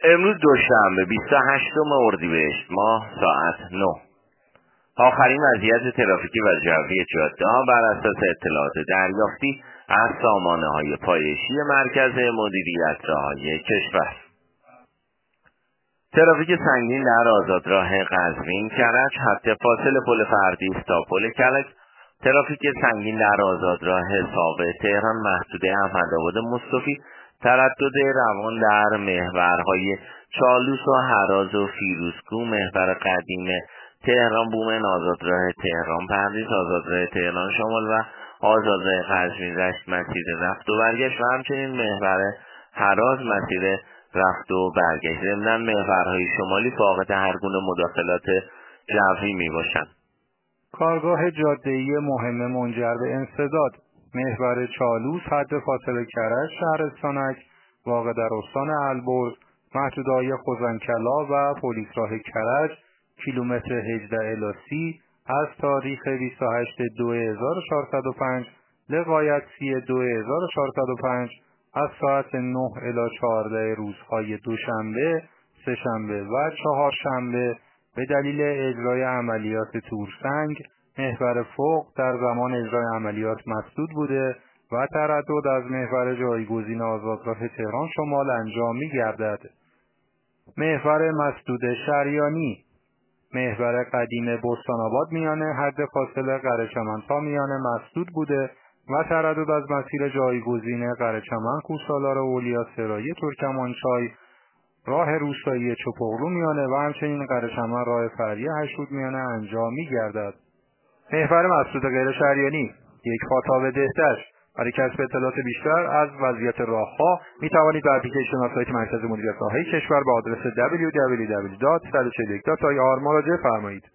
امروز دوشنبه 28 اردیبهشت ماه ساعت 9. آخرین وضعیت ترافیکی و جوی جاده‌ها بر اساس اطلاعات دریافتی از سامانه‌های پایشی مرکز مدیریت راههای کشور. ترافیک سنگین در آزادراه قزوین کرج خط فاصل پل فردیس تا پل کلک. ترافیک سنگین در آزادراه ساقه تهران محدوده احمدآباد مصطفی. تردد روان در محورهای چالوس و هراز و فیروزکوه، محور قدیم تهران بومن، آزادراه تهران پردیس، آزادراه تهران شمال و آزادراه قزوین رشت مسیر رفت و برگشت و همچنین محور هراز مسیر رفت و برگشت. ضمناً محورهای شمالی فاقد هر گونه مداخلات جوی می باشند. کارگاه جاده‌ای مهم منجر به انسداد، محور چالوس حد فاصله کرج شهرستانک واقع در استان البرز، محدوده‌های خوزنکلا و پلیس راه کرج کیلومتر 18 الی 30 از تاریخ 28/2/1405 لغایت 30/2/1405 از ساعت 9 الی 14 روزهای دوشنبه، سه‌شنبه و چهارشنبه به دلیل اجرای عملیات تورسنگ محور فوق در زمان اجرای عملیات مسدود بوده و تردد از محور جایگزین آزادراه تهران شمال انجام می‌گردد. محور مسدود شریانی، محور قدیم بستان‌آباد میانه حد فاصله قره‌چمن تا میانه مسدود بوده و تردد از مسیر جایگزین قره‌چمن کوهسالار اولیا سرایی ترکمانچای راه روستایی چپقلو میانه و همچنین قره‌چمن راه فرعی هشت‌رود میانه انجام می‌گردد. محور مسدود غیر شریانی، یک فاتاو دهتش. برای کسب اطلاعات بیشتر از وضعیت راهها می توانید به اپلیکیشن و سایت مرکز مدیریت راههای کشور با آدرس www.141.ir مراجعه فرمایید.